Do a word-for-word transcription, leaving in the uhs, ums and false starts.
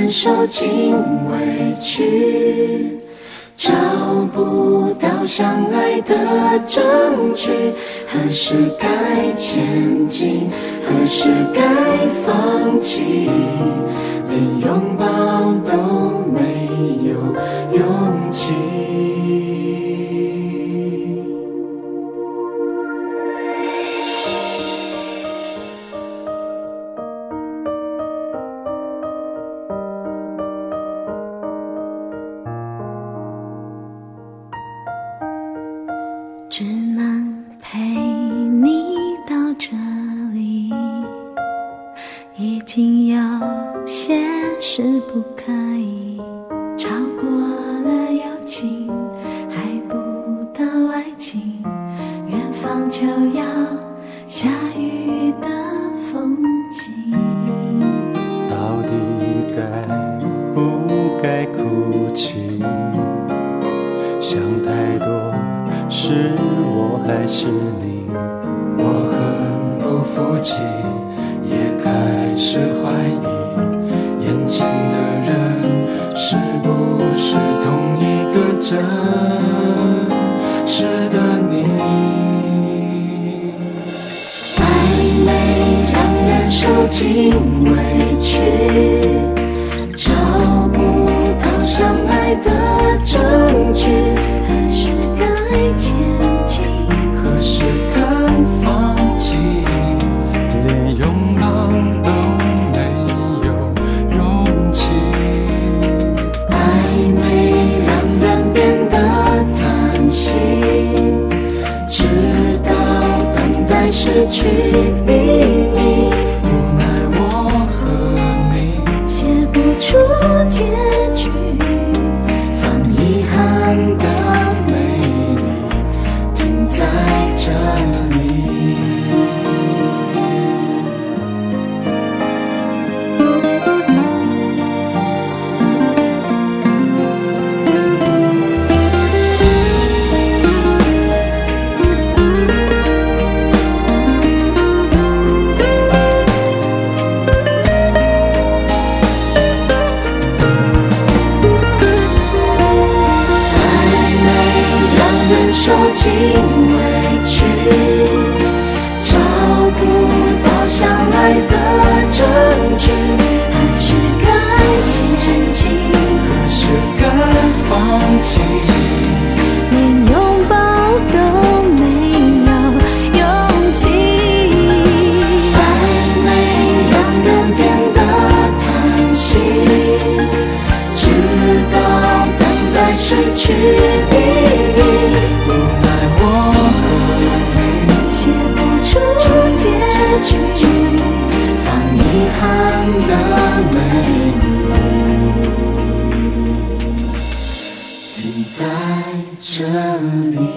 忍受尽委屈，找不到相爱的证据。何时该前进，何时该放弃，连拥抱都没有勇气。 只能陪你到这里，已经有些事不可以，超过了友情，还不到爱情，远方就要下雨的风景。 到底该不该哭泣？想太多，是我还是你？ 我很不服气，也开始怀疑，眼前的人是不是同一个真实的你？暧昧让人受尽委屈，找不到相爱的证据。 何时该前进， 何时该放弃， 连拥抱都没有勇气。 暧昧让人变得贪心，直到等待失去意义。无奈我和你写不出结局， 放遗憾的美丽停在这里。受尽委屈，找不到相爱的证据。 何时该前进， 何时该放弃， 连拥抱都没有勇气。 暧昧让人变得贪心，直到等待失去意义。无奈我和你写不出结局， 放遗憾的美丽停在这里。